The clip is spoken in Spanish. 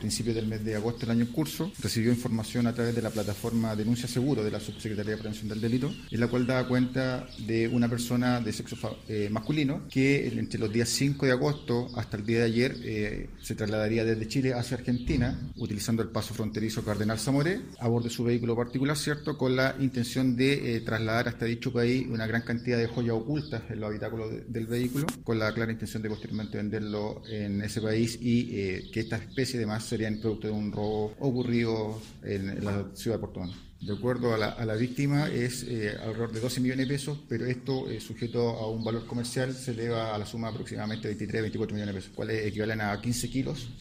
principios del mes de agosto del año en curso, recibió información a través de la plataforma Denuncia Seguro de la Subsecretaría de Prevención del Delito, en la cual daba cuenta de una persona de sexo masculino que entre los días 5 de agosto hasta el día de ayer se trasladaría desde Chile hacia Argentina, utilizando el paso fronterizo Cardenal Zamoré, a bordo de su vehículo particular, ¿cierto?, con la intención de trasladar hasta dicho país una gran cantidad de joyas ocultas en los habitáculos del vehículo, con la clara intención de posteriormente venderlo en ese país y que esta especie además serían producto de un robo ocurrido en la ciudad de Puerto Montt. De acuerdo a la víctima es alrededor de 12 millones de pesos, pero esto sujeto a un valor comercial se eleva a la suma de aproximadamente 23-24 millones de pesos, cuales equivalen a 15 kilos